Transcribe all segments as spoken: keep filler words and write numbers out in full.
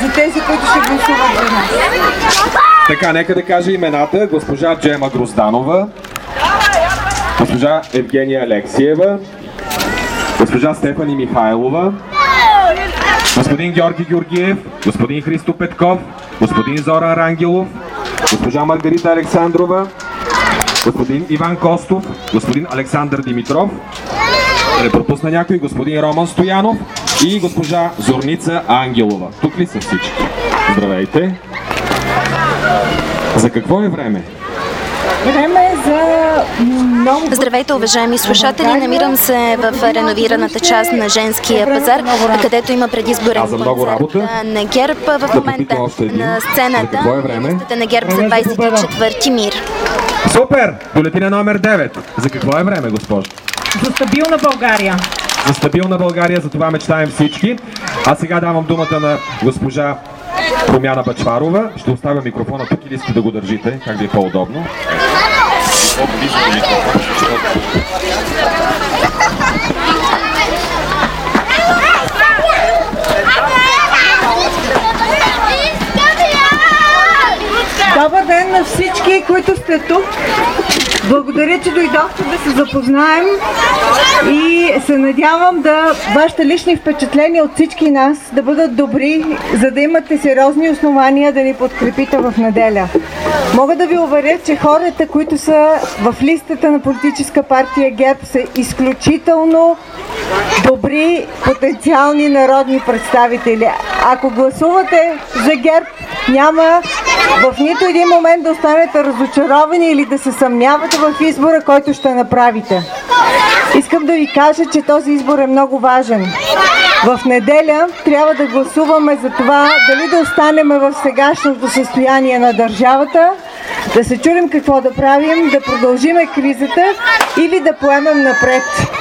за тези, които ще гласуват за нас. Така, нека да кажа имената. Госпожа Джема Грозданова, госпожа Евгения Алексиева, госпожа Стефани Михайлова, господин Георги Георгиев, господин Христо Петков, господин Зоран Рангелов, госпожа Маргарита Александрова, господин Иван Костов, господин Александър Димитров, да не пропусна някой, господин Роман Стоянов и госпожа Зорница Ангелова. Тук ли са всички? Здравейте! За какво е време? Време е за много... Здравейте, уважаеми слушатели! Намирам се в реновираната част на Женския пазар, където има предизборен концерт на ГЕРБ в момента на сцената. Листата на ГЕРБ за двадесет и четвърти мир. Супер! Бюлетина номер девет. За какво е време, госпожо? За стабилна България. За стабилна България, за това мечтаем всички. А сега давам думата на госпожа Румяна Бъчварова. Ще оставя микрофона тук или искате да го държите, как ви е по-удобно. Добър ден на всички, които сте тук. Благодаря, че дойдохте да се запознаем и се надявам да вашите лични впечатления от всички нас да бъдат добри, за да имате сериозни основания да ни подкрепите в неделя. Мога да ви уверя, че хората, които са в листата на политическа партия ГЕРБ, са изключително добри, потенциални народни представители. Ако гласувате за ГЕРБ, няма в нито един момент да останете разочаровани или да се съмнявате в избора, който ще направите. Искам да ви кажа, че този избор е много важен. В неделя трябва да гласуваме за това дали да останем в сегашното състояние на държавата, да се чудим какво да правим, да продължиме кризата или да поемем напред.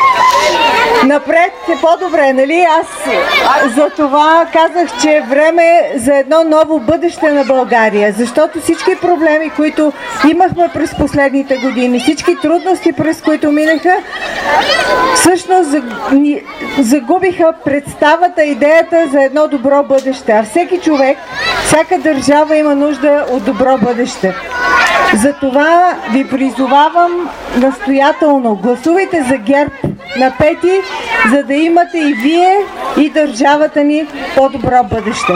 Напред е по-добре, нали? Аз за това казах, че е време за едно ново бъдеще на България, защото всички проблеми, които имахме през последните години, всички трудности, през които минаха, всъщност загубиха представата, идеята за едно добро бъдеще. А всеки човек, всяка държава има нужда от добро бъдеще. Затова ви призовавам настоятелно, гласувайте за ГЕРБ на пети, за да имате и вие, и държавата ни по-добро бъдеще.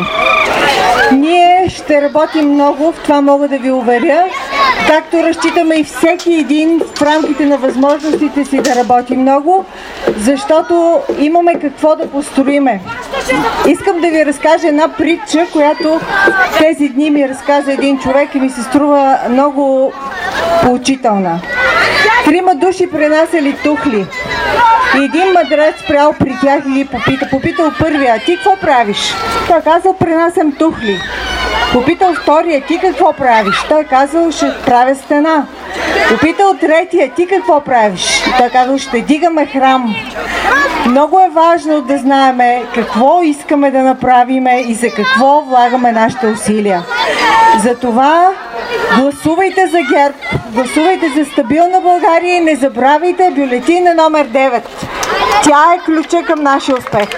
Ние ще работим много, в това мога да ви уверя, както разчитаме и всеки един в рамките на възможностите си да работи много, защото имаме какво да построиме. Искам да ви разкажа една притча, която тези дни ми разказа един човек и ми се струва много поучителна. Трима души пренасяли тухли. И един мъдрец спрял при тях и ги попита. Попитал първия: а ти какво правиш? Той казал: пренасям тухли. Попитал втория: ти какво правиш? Той казал: ще правя стена. Попитал третия: ти какво правиш? Той казал: ще дигаме храм. Много е важно да знаем какво искаме да направим и за какво влагаме нашите усилия. Затова гласувайте за ГЕРБ, гласувайте за стабилна България и не забравяйте бюлетина номер девет. Тя е ключа към нашия успех.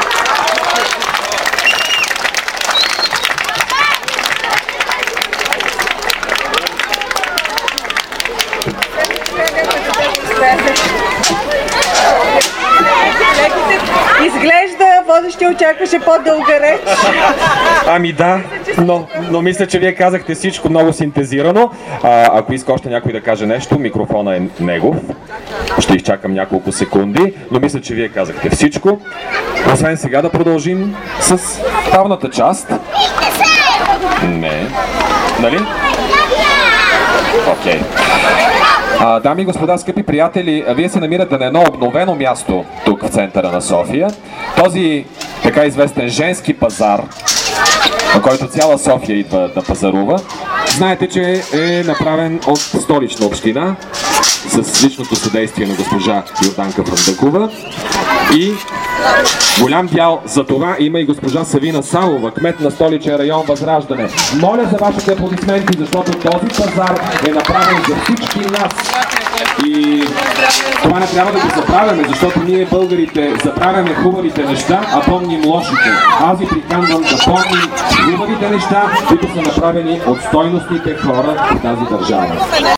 Изглежда водещия очакваше по-дълга реч. Ами да, но, но мисля, че вие казахте всичко много синтезирано. А, ако иска още някой да каже нещо, микрофона е негов. Ще изчакам няколко секунди, но мисля, че вие казахте всичко. Освен сега да продължим с ставната част. Не. Нали? Окей. Okay. А, дами и господа, скъпи приятели, вие се намирате на едно обновено място тук в центъра на София. Този така известен женски пазар, на който цяла София идва да пазарува, знаете, че е направен от Столична община с личното съдействие на госпожа Йорданка Фандъкова. И голям дял за това има и госпожа Савина Савова, кмет на Столичен район Възраждане. Моля за вашите аплодисменти, защото този пазар е направен за всички нас. И това не трябва да го забравяме, защото ние българите забравяме хубавите неща, а помним лошите. Аз ви приканвам да помним хубавите неща, които са направени от стойностните хора в тази държава.